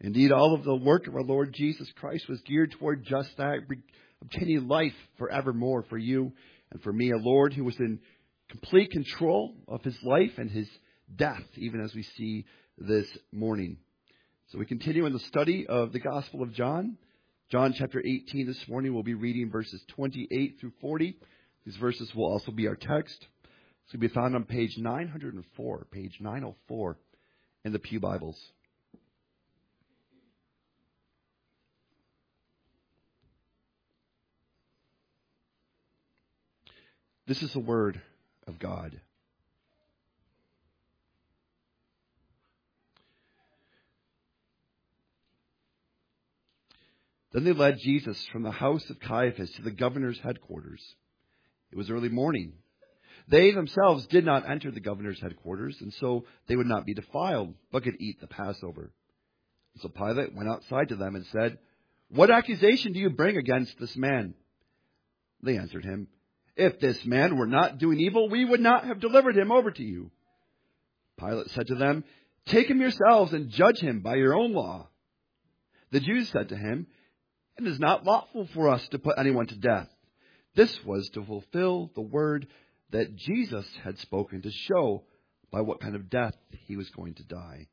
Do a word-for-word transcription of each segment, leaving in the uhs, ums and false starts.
Indeed, all of the work of our Lord Jesus Christ was geared toward just that, obtaining life forevermore for you and for me, a Lord who was in complete control of his life and his death, even as we see this morning. So we continue in the study of the Gospel of John. John chapter eighteen this morning, we'll be reading verses twenty-eight through forty. These verses will also be our text. It's going to be found on page nine oh four, page nine oh four in the Pew Bibles. This is the word of God. Then they led Jesus from the house of Caiaphas to the governor's headquarters. It was early morning. They themselves did not enter the governor's headquarters, and so they would not be defiled, but could eat the Passover. So Pilate went outside to them and said, "What accusation do you bring against this man?" They answered him, "If this man were not doing evil, we would not have delivered him over to you." Pilate said to them, "Take him yourselves and judge him by your own law." The Jews said to him, "It is not lawful for us to put anyone to death." This was to fulfill the word that Jesus had spoken to show by what kind of death he was going to die.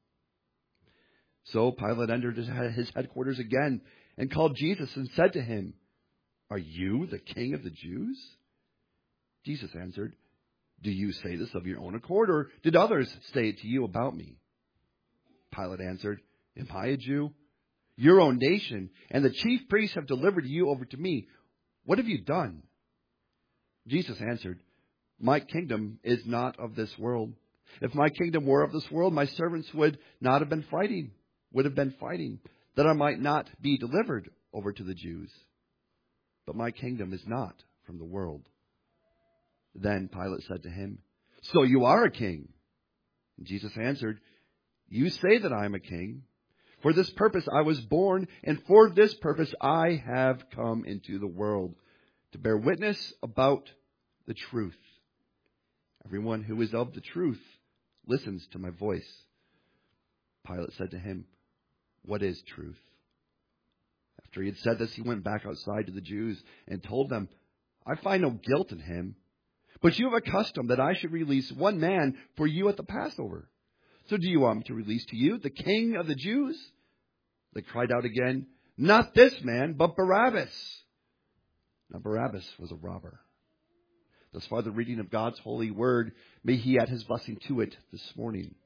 So Pilate entered his headquarters again and called Jesus and said to him, "Are you the king of the Jews?" Jesus answered, "Do you say this of your own accord, or did others say it to you about me?" Pilate answered, "Am I a Jew? Your own nation and the chief priests have delivered you over to me. What have you done?" Jesus answered, "My kingdom is not of this world. If my kingdom were of this world, my servants would not have been fighting, would have been fighting, that I might not be delivered over to the Jews. But my kingdom is not from the world." Then Pilate said to him, "So you are a king?" And Jesus answered, "You say that I am a king. For this purpose I was born, and for this purpose I have come into the world, to bear witness about the truth. Everyone who is of the truth listens to my voice." Pilate said to him, "What is truth?" After he had said this, he went back outside to the Jews and told them, "I find no guilt in him. But you have a custom that I should release one man for you at the Passover. So do you want me to release to you the king of the Jews?" They cried out again, "Not this man, but Barabbas." Now Barabbas was a robber. Thus far the reading of God's holy word. May he add his blessing to it this morning.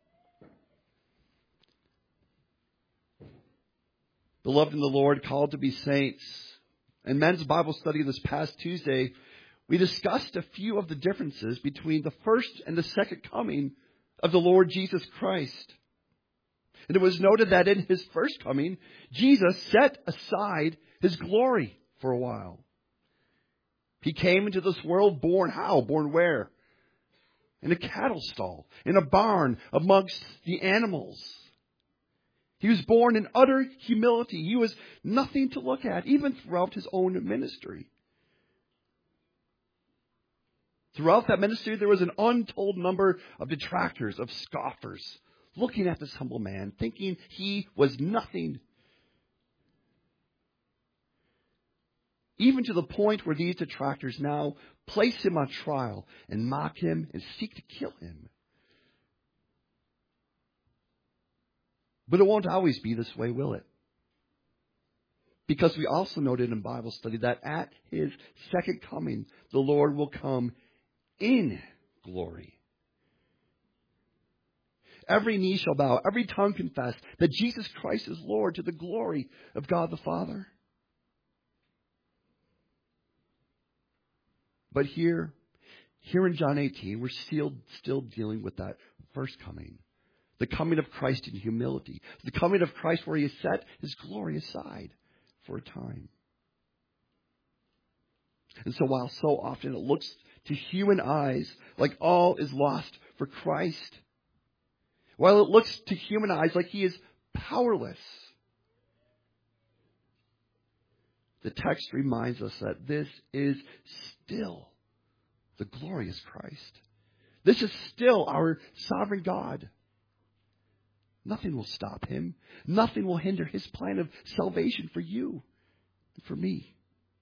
Beloved in the Lord, called to be saints. In men's Bible study this past Tuesday, we discussed a few of the differences between the first and the second coming of the Lord Jesus Christ. And it was noted that in his first coming, Jesus set aside his glory for a while. He came into this world born how? Born where? In a cattle stall, in a barn amongst the animals. He was born in utter humility. He was nothing to look at, even throughout his own ministry. Throughout that ministry, there was an untold number of detractors, of scoffers, looking at this humble man, thinking he was nothing. Even to the point where these detractors now place him on trial and mock him and seek to kill him. But it won't always be this way, will it? Because we also noted in Bible study that at his second coming, the Lord will come in glory. Every knee shall bow, every tongue confess that Jesus Christ is Lord, to the glory of God the Father. But here, here in John eighteen, we're still, still dealing with that first coming. The coming of Christ in humility. The coming of Christ where he has set his glory aside for a time. And so while so often it looks to human eyes like all is lost for Christ, while it looks to human eyes like he is powerless, the text reminds us that this is still the glorious Christ. This is still our sovereign God. Nothing will stop him. Nothing will hinder his plan of salvation for you and for me.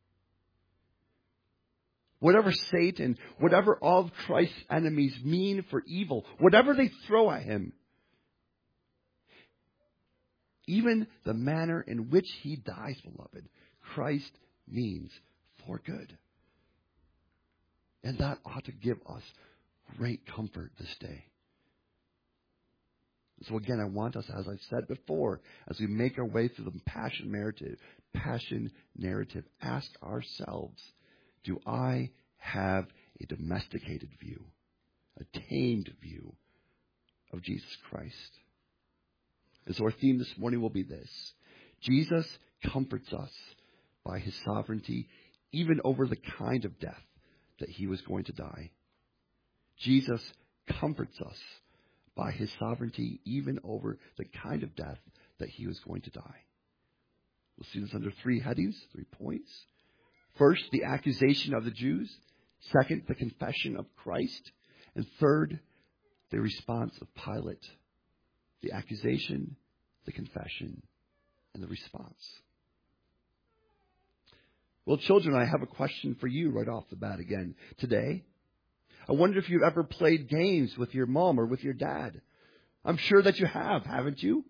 Whatever Satan, whatever all of Christ's enemies mean for evil, whatever they throw at him, even the manner in which he dies, beloved, Christ means for good. And that ought to give us great comfort this day. So again, I want us, as I've said before, as we make our way through the passion narrative, passion narrative, ask ourselves, do I have a domesticated view, a tamed view of Jesus Christ? And so our theme this morning will be this: Jesus comforts us by his sovereignty, even over the kind of death that he was going to die. Jesus comforts us by his sovereignty, even over the kind of death that he was going to die. We'll see this under three headings, three points. First, the accusation of the Jews. Second, the confession of Christ. And third, the response of Pilate. The accusation, the confession, and the response. Well, children, I have a question for you right off the bat again today. I wonder if you've ever played games with your mom or with your dad. I'm sure that you have, haven't you?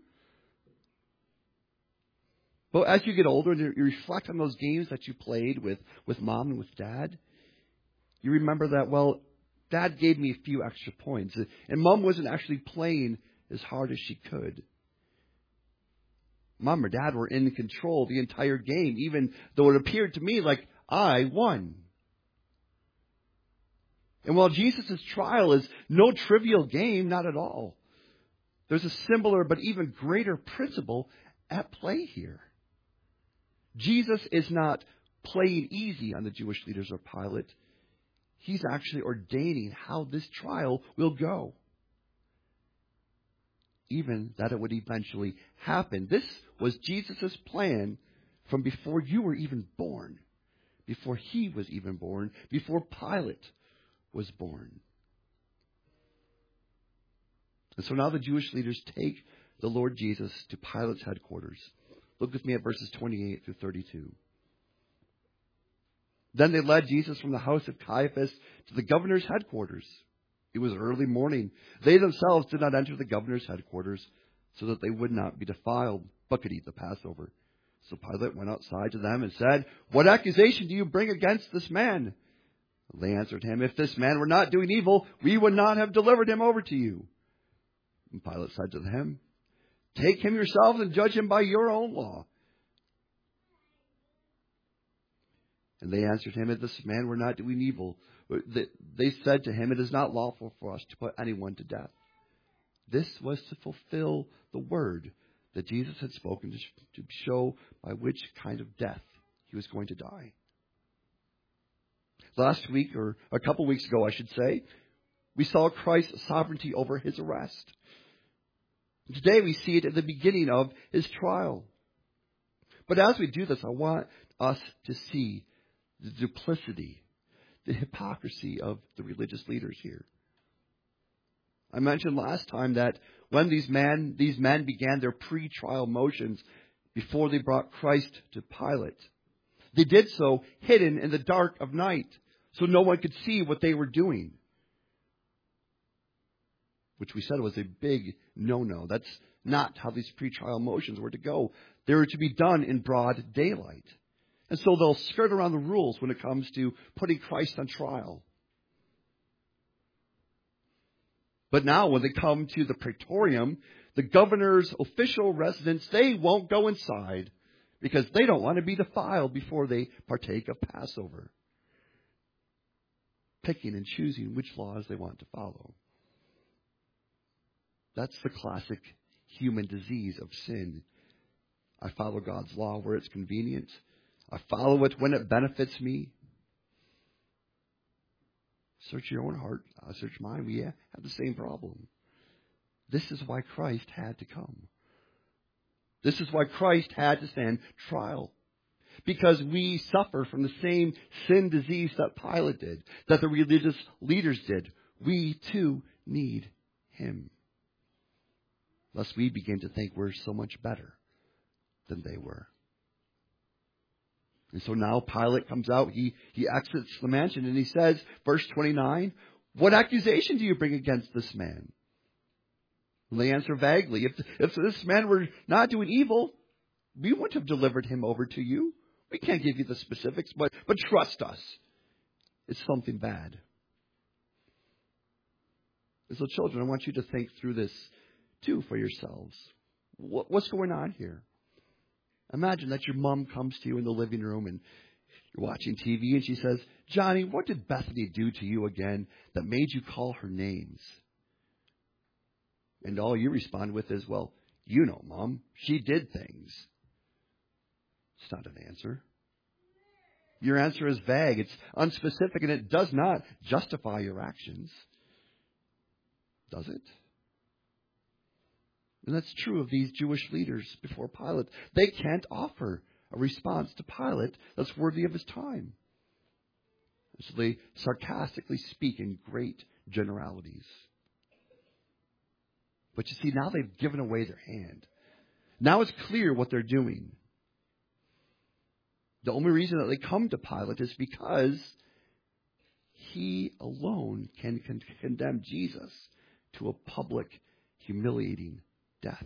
But as you get older and you reflect on those games that you played with, with mom and with dad, you remember that, well, dad gave me a few extra points. And mom wasn't actually playing as hard as she could. Mom or dad were in control the entire game, even though it appeared to me like I won. And while Jesus' trial is no trivial game, not at all, there's a similar but even greater principle at play here. Jesus is not playing easy on the Jewish leaders or Pilate. He's actually ordaining how this trial will go. Even that it would eventually happen. This was Jesus' plan from before you were even born, before he was even born, before Pilate was born. And so now the Jewish leaders take the Lord Jesus to Pilate's headquarters. Look with me at verses twenty-eight through thirty-two. Then they led Jesus from the house of Caiaphas to the governor's headquarters. It was early morning. They themselves did not enter the governor's headquarters so that they would not be defiled, but could eat the Passover. So Pilate went outside to them and said, "What accusation do you bring against this man?" They answered him, "If this man were not doing evil, we would not have delivered him over to you." And Pilate said to them, "Take him yourselves and judge him by your own law." And they answered him, "If this man were not doing evil," they said to him, "It is not lawful for us to put anyone to death." This was to fulfill the word that Jesus had spoken to show by which kind of death he was going to die. Last week, or a couple weeks ago, I should say, we saw Christ's sovereignty over his arrest. Today we see it at the beginning of his trial. But as we do this, I want us to see the duplicity, the hypocrisy of the religious leaders here. I mentioned last time that when these men, these men began their pre-trial motions before they brought Christ to Pilate, they did so hidden in the dark of night, so no one could see what they were doing. Which we said was a big no-no. That's not how these pre-trial motions were to go. They were to be done in broad daylight. And so they'll skirt around the rules when it comes to putting Christ on trial. But now when they come to the praetorium, the governor's official residence, they won't go inside because they don't want to be defiled before they partake of Passover. Picking and choosing which laws they want to follow. That's the classic human disease of sin. I follow God's law where it's convenient. I follow it when it benefits me. Search your own heart. I search mine. We have the same problem. This is why Christ had to come. This is why Christ had to stand trial. Because we suffer from the same sin disease that Pilate did, that the religious leaders did. We too need him. lest we begin to think we're so much better than they were. And so now Pilate comes out, he, he exits the mansion, and he says, verse twenty-nine, "What accusation do you bring against this man?" And they answer vaguely, if, if this man were not doing evil, we wouldn't have delivered him over to you. We can't give you the specifics, but, but trust us. It's something bad. And so children, I want you to think through this too for yourselves. What, what's going on here? Imagine that your mom comes to you in the living room and you're watching T V and she says, "Johnny, what did Bethany do to you again that made you call her names?" And all you respond with is, "Well, you know, Mom, she did things." It's not an answer. Your answer is vague. It's unspecific, and it does not justify your actions. Does it? And that's true of these Jewish leaders before Pilate. They can't offer a response to Pilate that's worthy of his time. So they sarcastically speak in great generalities. But you see, now they've given away their hand. Now it's clear what they're doing. The only reason that they come to Pilate is because he alone can con- condemn Jesus to a public, humiliating death.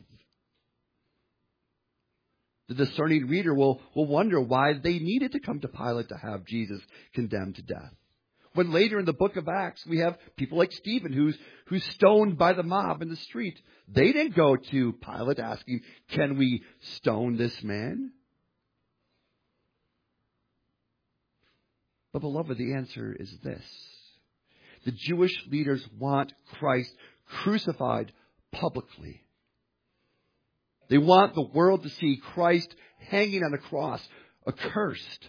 The discerning reader will, will wonder why they needed to come to Pilate to have Jesus condemned to death. When later in the book of Acts, we have people like Stephen who's, who's stoned by the mob in the street. They didn't go to Pilate asking, "Can we stone this man?" But beloved, the answer is this. The Jewish leaders want Christ crucified publicly. They want the world to see Christ hanging on a cross, accursed.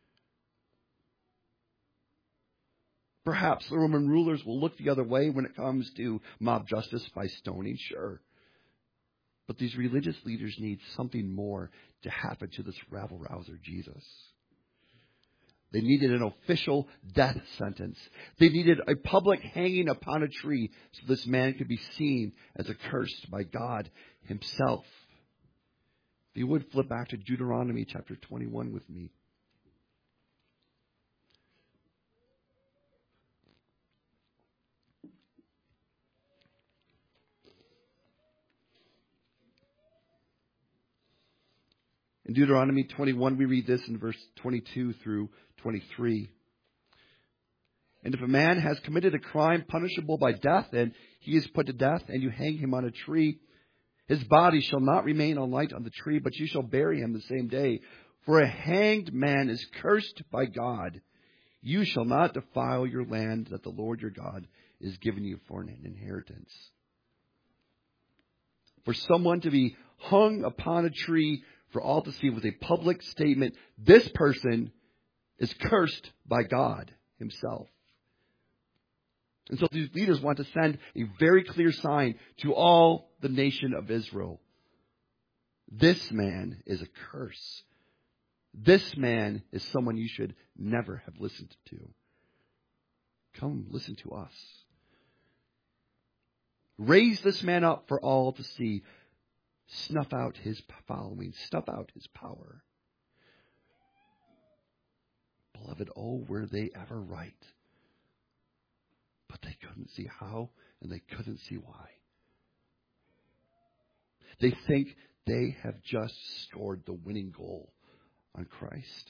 Perhaps the Roman rulers will look the other way when it comes to mob justice by stoning, sure. But these religious leaders need something more to happen to this rabble-rouser Jesus. They needed an official death sentence. They needed a public hanging upon a tree so this man could be seen as accursed by God himself. If you would flip back to Deuteronomy chapter twenty-one with me. In Deuteronomy twenty-one, we read this in verse twenty-two through twenty-three. "And if a man has committed a crime punishable by death, and he is put to death, and you hang him on a tree, his body shall not remain all night on the tree, but you shall bury him the same day. For a hanged man is cursed by God. You shall not defile your land that the Lord your God is giving you for an inheritance." For someone to be hung upon a tree for all to see was a public statement. This person is cursed by God himself. And so these leaders want to send a very clear sign to all the nation of Israel. This man is a curse. This man is someone you should never have listened to. Come, listen to us. Raise this man up for all to see. Snuff out his following. Snuff out his power. Beloved, oh, were they ever right. But they couldn't see how, and they couldn't see why. They think they have just scored the winning goal on Christ.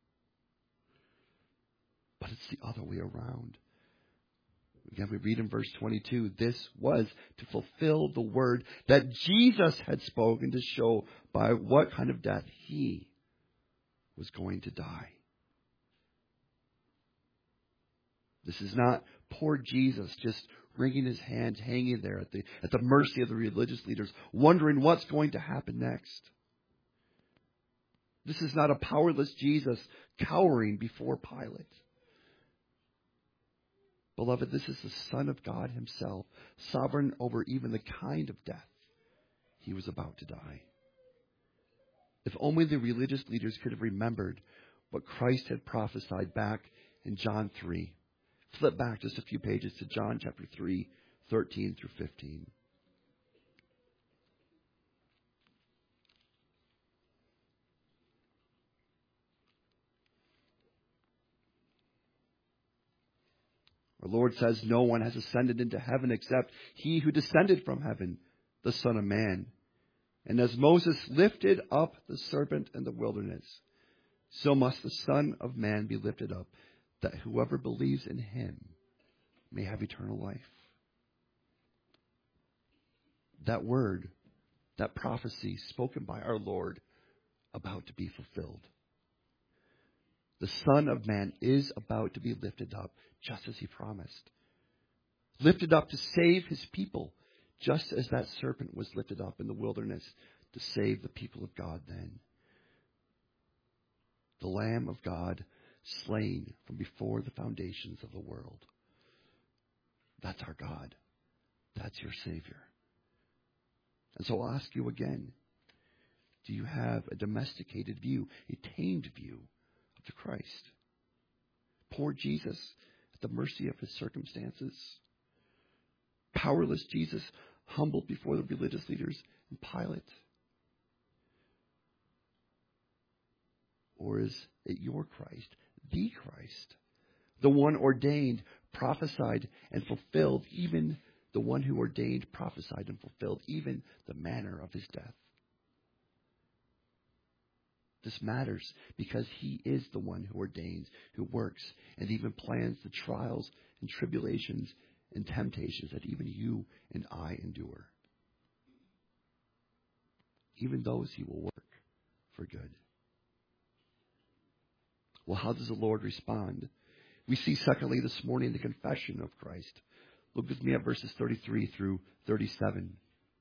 But it's the other way around. Again, we read in verse twenty-two, this was to fulfill the word that Jesus had spoken to show by what kind of death he was going to die. This is not poor Jesus just wringing his hands, hanging there at the, at the mercy of the religious leaders, wondering what's going to happen next. This is not a powerless Jesus cowering before Pilate. Beloved, this is the Son of God himself, sovereign over even the kind of death he was about to die. If only the religious leaders could have remembered what Christ had prophesied back in John three. Flip back just a few pages to John chapter three, thirteen through fifteen. Our Lord says no one has ascended into heaven except he who descended from heaven, the Son of Man. And as Moses lifted up the serpent in the wilderness, so must the Son of Man be lifted up, that whoever believes in him may have eternal life. That word, that prophecy spoken by our Lord, about to be fulfilled. The Son of Man is about to be lifted up, just as he promised. Lifted up to save his people, just as that serpent was lifted up in the wilderness to save the people of God then. The Lamb of God slain from before the foundations of the world. That's our God. That's your Savior. And so I'll ask you again, do you have a domesticated view, a tamed view of the Christ? Poor Jesus at the mercy of his circumstances. Powerless Jesus humbled before the religious leaders and Pilate. Or is it your Christ, the Christ, the one ordained, prophesied, and fulfilled, even the one who ordained, prophesied, and fulfilled even the manner of his death? This matters because he is the one who ordains, who works, and even plans the trials and tribulations and temptations that even you and I endure. Even those he will work for good. Well, how does the Lord respond? We see, secondly, this morning, the confession of Christ. Look with me at verses thirty-three through thirty-seven.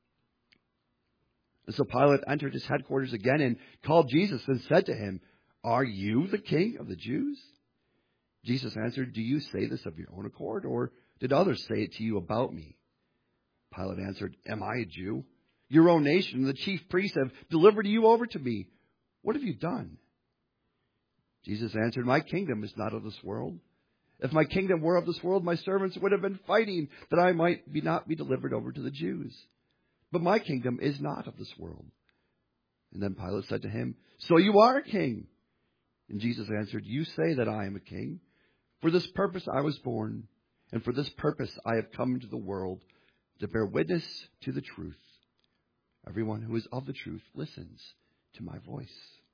And so Pilate entered his headquarters again and called Jesus and said to him, "Are you the king of the Jews?" Jesus answered, "Do you say this of your own accord, or did others say it to you about me?" Pilate answered, "Am I a Jew? Your own nation and the chief priests have delivered you over to me. What have you done?" Jesus answered, "My kingdom is not of this world. If my kingdom were of this world, my servants would have been fighting that I might be not be delivered over to the Jews. But my kingdom is not of this world." And then Pilate said to him, "So you are a king?" And Jesus answered, "You say that I am a king. For this purpose I was born, and for this purpose I have come into the world, to bear witness to the truth. Everyone who is of the truth listens to my voice."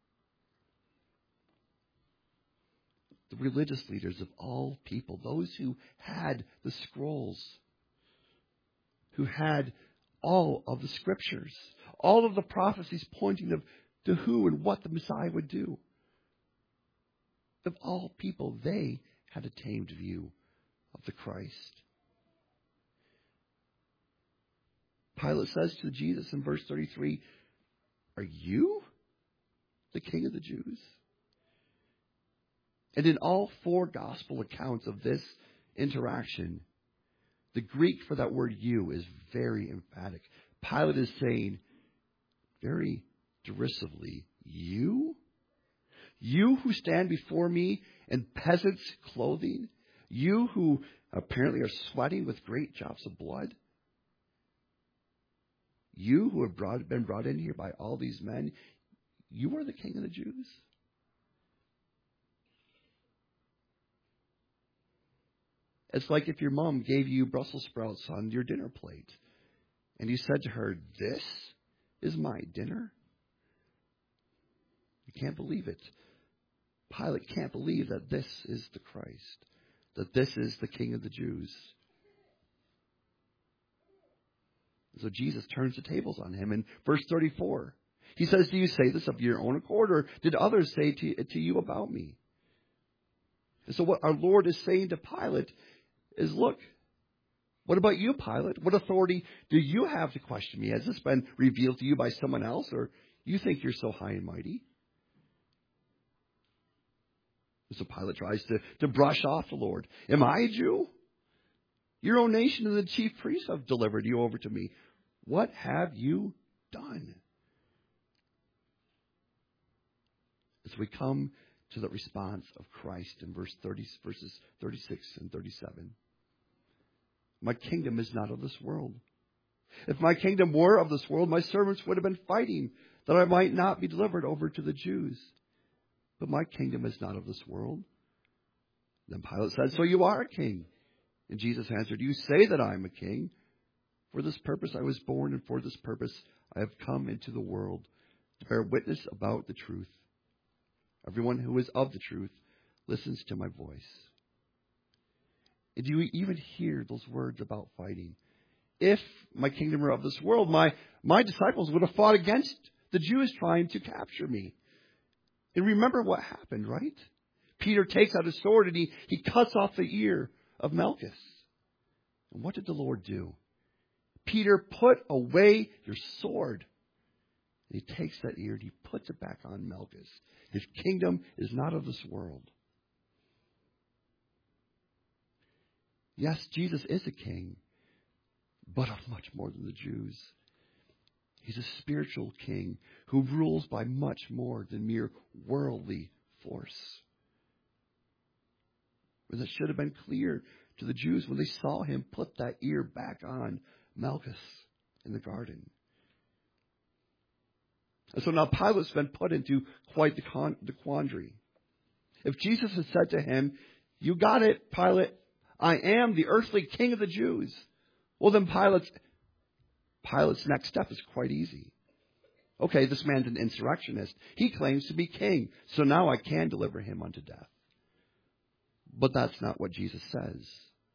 The religious leaders of all people, those who had the scrolls, who had all of the scriptures, all of the prophecies pointing to, to who and what the Messiah would do. Of all people, they had a tamed view of the Christ. Pilate says to Jesus in verse thirty-three, "Are you the king of the Jews?" And in all four gospel accounts of this interaction, the Greek for that word "you" is very emphatic. Pilate is saying very derisively, "You? You who stand before me in peasant's clothing? You who apparently are sweating with great drops of blood? You who have brought, been brought in here by all these men? You are the king of the Jews?" It's like if your mom gave you Brussels sprouts on your dinner plate and you said to her, "This is my dinner?" You can't believe it. Pilate can't believe that this is the Christ, that this is the King of the Jews. So Jesus turns the tables on him in verse thirty-four. He says, "Do you say this of your own accord, or did others say to, to you about me?" And so what our Lord is saying to Pilate is, look, what about you, Pilate? What authority do you have to question me? Has this been revealed to you by someone else, or you think you're so high and mighty? And so Pilate tries to, to brush off the Lord. "Am I a Jew? Your own nation and the chief priests have delivered you over to me. What have you done?" As we come to the response of Christ in verse thirty, verses thirty-six and thirty-seven. "My kingdom is not of this world. If my kingdom were of this world, my servants would have been fighting that I might not be delivered over to the Jews. But my kingdom is not of this world." Then Pilate said, "So you are a king?" And Jesus answered, you say that I am a king. For this purpose I was born, and for this purpose I have come into the world, to bear witness about the truth. Everyone who is of the truth listens to my voice. And do you even hear those words about fighting? If my kingdom were of this world, my, my disciples would have fought against the Jews trying to capture me. And remember what happened, right? Peter takes out his sword and he, he cuts off the ear of Malchus. And what did the Lord do? Peter, put away your sword. And he takes that ear and he puts it back on Malchus. His kingdom is not of this world. Yes, Jesus is a king, but of much more than the Jews. He's a spiritual king who rules by much more than mere worldly force. And that should have been clear to the Jews when they saw him put that ear back on Malchus in the garden. And so now Pilate's been put into quite the, con- the quandary. If Jesus had said to him, you got it, Pilate, I am the earthly king of the Jews. Well, then Pilate's, Pilate's next step is quite easy. Okay, this man's an insurrectionist. He claims to be king, so now I can deliver him unto death. But that's not what Jesus says.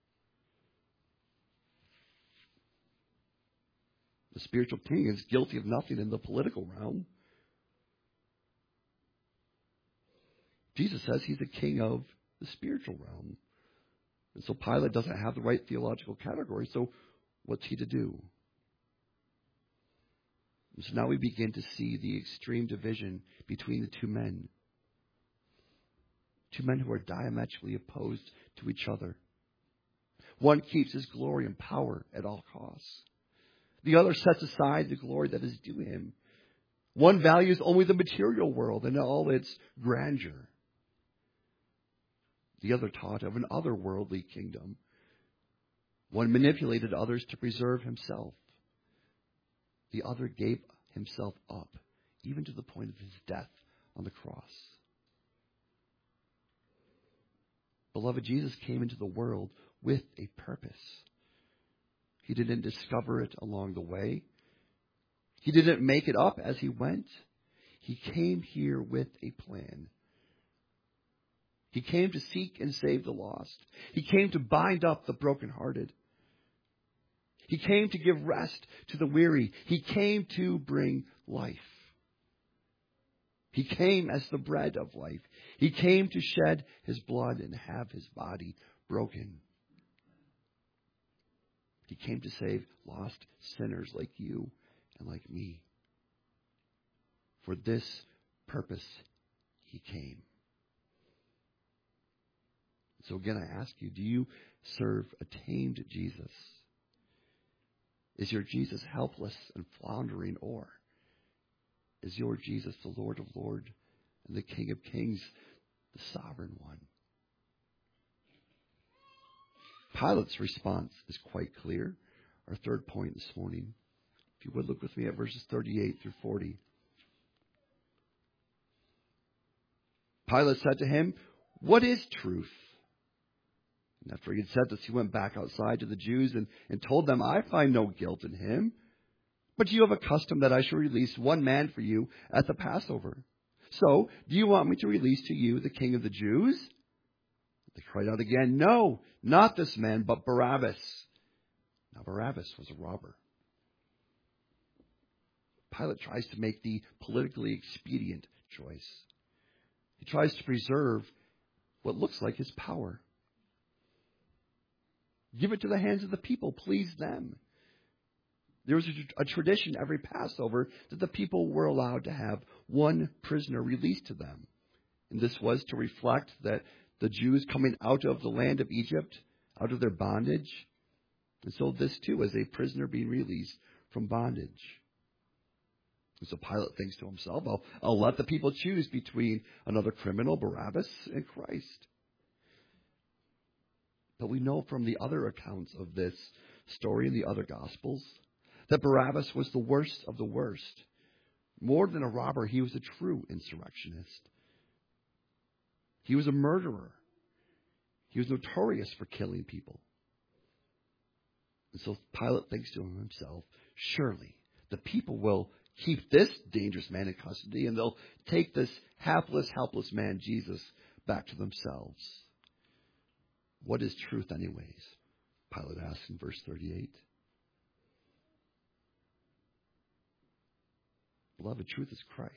The spiritual king is guilty of nothing in the political realm. Jesus says he's the king of the spiritual realm. And so Pilate doesn't have the right theological category, so what's he to do? And so now we begin to see the extreme division between the two men. Two men who are diametrically opposed to each other. One keeps his glory and power at all costs. The other sets aside the glory that is due him. One values only the material world and all its grandeur. The other taught of an otherworldly kingdom. One manipulated others to preserve himself. The other gave himself up, even to the point of his death on the cross. Beloved, Jesus came into the world with a purpose. He didn't discover it along the way. He didn't make it up as he went. He came here with a plan. He came to seek and save the lost. He came to bind up the brokenhearted. He came to give rest to the weary. He came to bring life. He came as the bread of life. He came to shed his blood and have his body broken. He came to save lost sinners like you and like me. For this purpose he came. So again, I ask you, do you serve a tamed Jesus? Is your Jesus helpless and floundering, or is your Jesus the Lord of Lords and the King of Kings, the sovereign one? Pilate's response is quite clear. Our third point this morning. If you would look with me at verses thirty-eight through forty. Pilate said to him, what is truth? And after he had said this, he went back outside to the Jews and, and told them, I find no guilt in him. But you have a custom that I shall release one man for you at the Passover. So, do you want me to release to you the king of the Jews? They cried out again, no, not this man, but Barabbas. Now Barabbas was a robber. Pilate tries to make the politically expedient choice. He tries to preserve what looks like his power. Give it to the hands of the people. Please them. There was a, a tradition every Passover that the people were allowed to have one prisoner released to them. And this was to reflect that the Jews coming out of the land of Egypt, out of their bondage. And so this too was a prisoner being released from bondage. And so Pilate thinks to himself, I'll, I'll let the people choose between another criminal, Barabbas, and Christ. But we know from the other accounts of this story in the other Gospels that Barabbas was the worst of the worst. More than a robber, he was a true insurrectionist. He was a murderer. He was notorious for killing people. And so Pilate thinks to himself, surely the people will keep this dangerous man in custody and they'll take this hapless, helpless man, Jesus, back to themselves. What is truth anyways? Pilate asks in verse thirty-eight. Beloved, truth is Christ.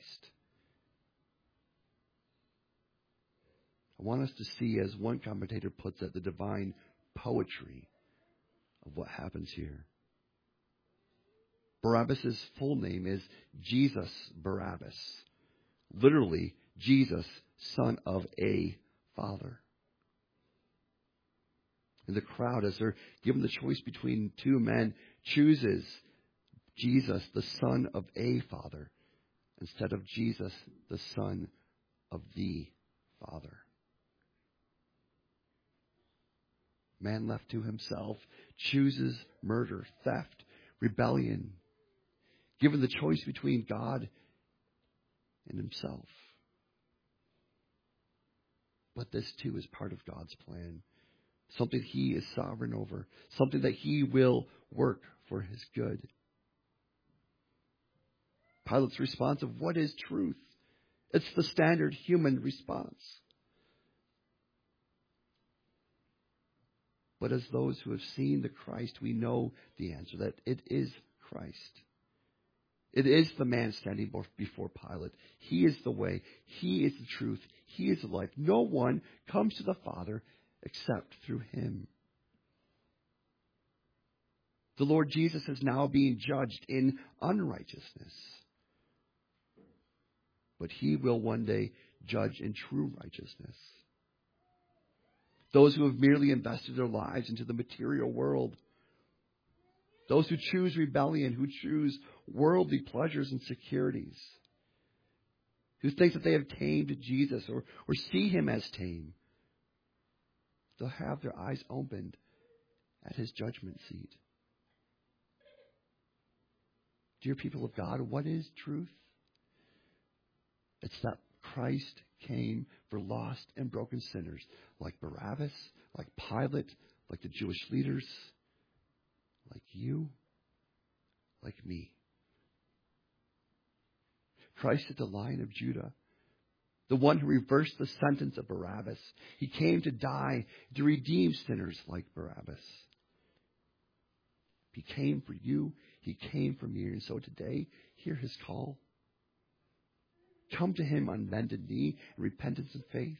I want us to see, as one commentator puts it, the divine poetry of what happens here. Barabbas' full name is Jesus Barabbas. Literally, Jesus, son of a father. And the crowd, as they're given the choice between two men, chooses Jesus, the son of a father, instead of Jesus, the son of the Father. Man left to himself chooses murder, theft, rebellion, given the choice between God and himself. But this too is part of God's plan. Something he is sovereign over. Something that he will work for his good. Pilate's response of what is truth? It's the standard human response. But as those who have seen the Christ, we know the answer, that it is Christ. It is the man standing before Pilate. He is the way. He is the truth. He is the life. No one comes to the Father except through him. The Lord Jesus is now being judged in unrighteousness. But he will one day judge in true righteousness. Those who have merely invested their lives into the material world. Those who choose rebellion, who choose worldly pleasures and securities. Who think that they have tamed Jesus or, or see him as tame. They'll have their eyes opened at his judgment seat. Dear people of God, what is truth? It's that Christ came for lost and broken sinners like Barabbas, like Pilate, like the Jewish leaders, like you, like me. Christ is the Lion of Judah, the one who reversed the sentence of Barabbas. He came to die to redeem sinners like Barabbas. He came for you. He came for me. And so today, hear his call. Come to him on bended knee in repentance and faith.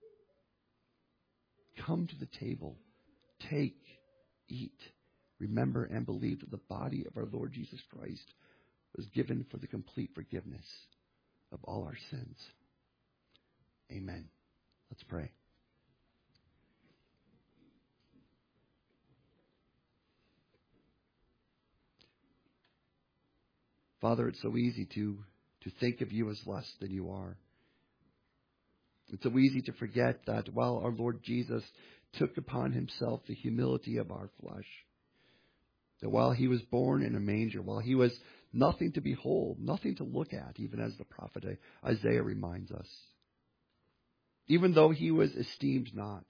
Come to the table. Take, eat, remember and believe that the body of our Lord Jesus Christ was given for the complete forgiveness of all our sins. Amen. Let's pray. Father, it's so easy to, to think of you as less than you are. It's so easy to forget that while our Lord Jesus took upon himself the humility of our flesh, that while he was born in a manger, while he was nothing to behold, nothing to look at, even as the prophet Isaiah reminds us, even though he was esteemed not,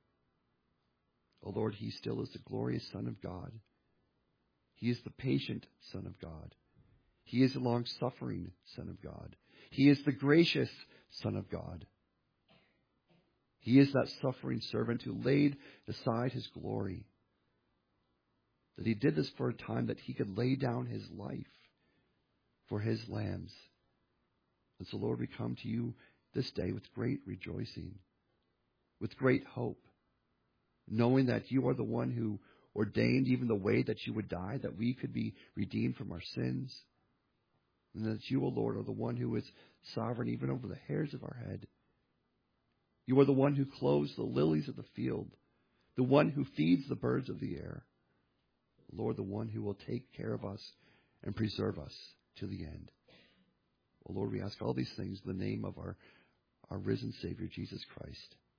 oh Lord, he still is the glorious Son of God. He is the patient Son of God. He is the long-suffering Son of God. He is the gracious Son of God. He is that suffering servant who laid aside his glory. That he did this for a time that he could lay down his life for his lambs. And so, Lord, we come to you this day with great rejoicing, with great hope, knowing that you are the one who ordained even the way that you would die, that we could be redeemed from our sins. And that you, O Lord, are the one who is sovereign even over the hairs of our head. You are the one who clothes the lilies of the field, the one who feeds the birds of the air. Lord, the one who will take care of us and preserve us to the end. O Lord, we ask all these things in the name of our, our risen Savior, Jesus Christ.